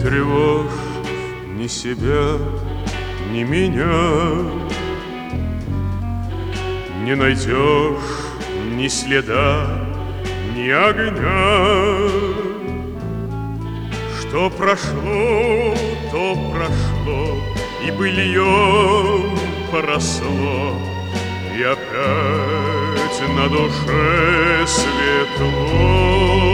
тревожь ни себя, ни меня. Не найдешь ни следа, ни огня. Что прошло, то прошло, и быльем поросло, и опять на душе светло.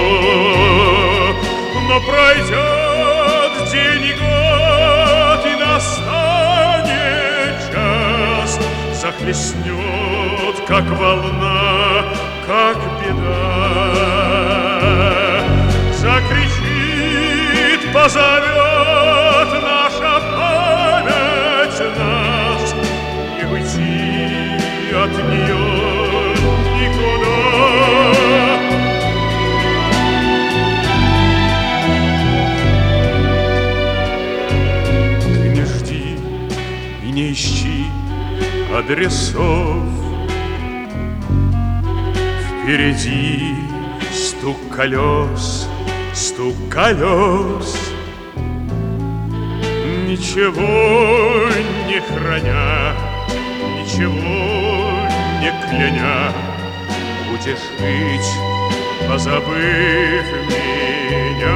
Но пройдет день и год, и настанет час, захлестнет, как волна, как беда. Закричит, позовет наша память нас, не уйти от нее никуда. Ты не жди и не ищи адресов. Впереди стук колес, стук колес. Ничего не храня, ничего не кляня, будешь жить, позабыв меня.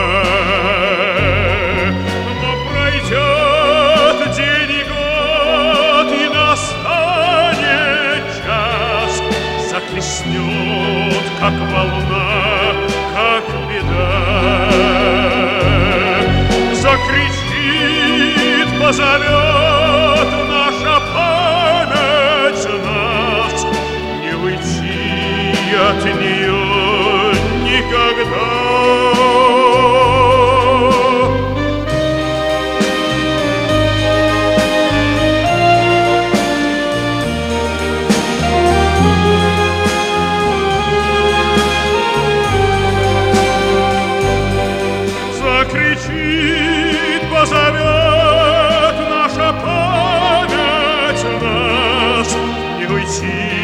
Но пройдет день и год, и настанет час, захлестнет, как волна, как беда. Закричит, позовет наша память нас, не уйти от нее никогда. Закричит, позовет наша память нас, не уйти